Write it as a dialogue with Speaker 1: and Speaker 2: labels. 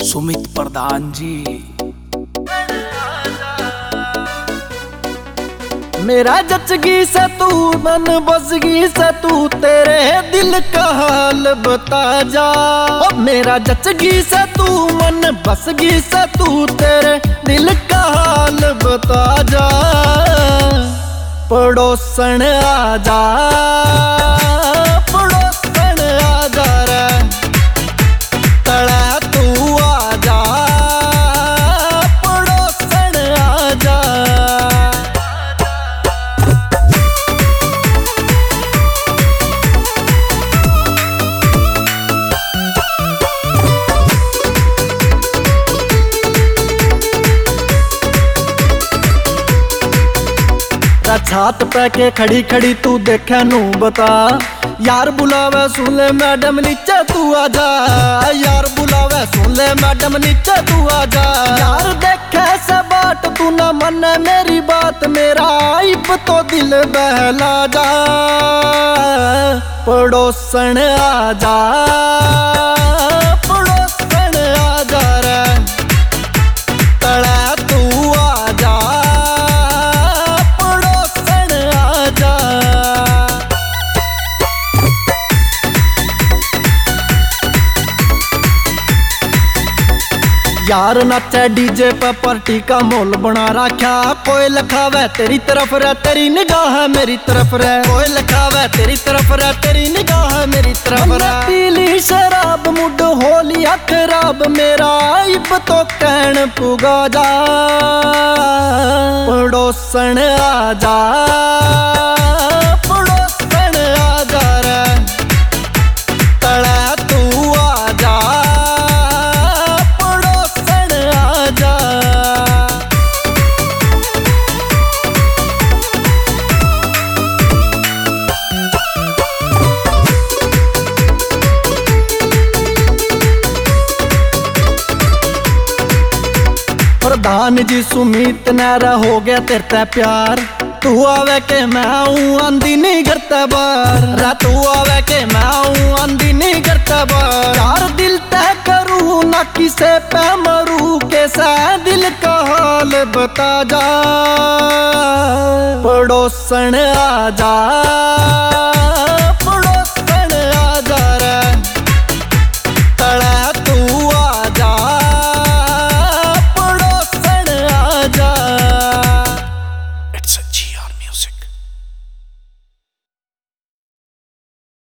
Speaker 1: सुमित प्रधान जी।
Speaker 2: मेरा जचगी से तू मन बसगी से तू तेरे दिल का हाल बता जा। मेरा जचगी से तू मन बसगी से तू तेरे दिल का हाल बता जा। पड़ोसन आ जा, पड़ोसन आ जा रे तड़ा तू आ जा, पड़ोसन आ जा। छात पे के खड़ी खड़ी तू देखे नू बता। यार बुलावे सुन ले मैडम नीचे तू आजा। यार बुलावे सुन ले मैडम नीचे तू आजा। यार देखे से बाट तू ना मन मेरी बात, मेरा आइब तो दिल बहला जा। पड़ोसन आजा, पड़ोसन आजा रे तड़ा तू आजा, यार नाचे डीजे पे पार्टी का माहौल बना रखा। कोई लखावे तेरी तरफ रे तेरी निगाह मेरी तरफ रे। कोई लखावे तेरी तरफ रे तेरी निगाह मेरी तरफ रे। पीली शराब मुड होलिया खराब, मेरा आइब तो कहन पुगा जा। पड़ोसन आ जा, पड़ोसन आ जा रे तड़ा तू आ जा, प्रधान जी सुमित नारा हो गया तेरे ते प्यार। तू आवे के मैं आऊं आंधी नहीं करता बार रा। तू आवे के मैं आऊं आंधी नहीं करता बार। यार दिल तय करूं ना किसे पे मरूं, कैसा दिल का हाल बता जा। पड़ोसन आ जा,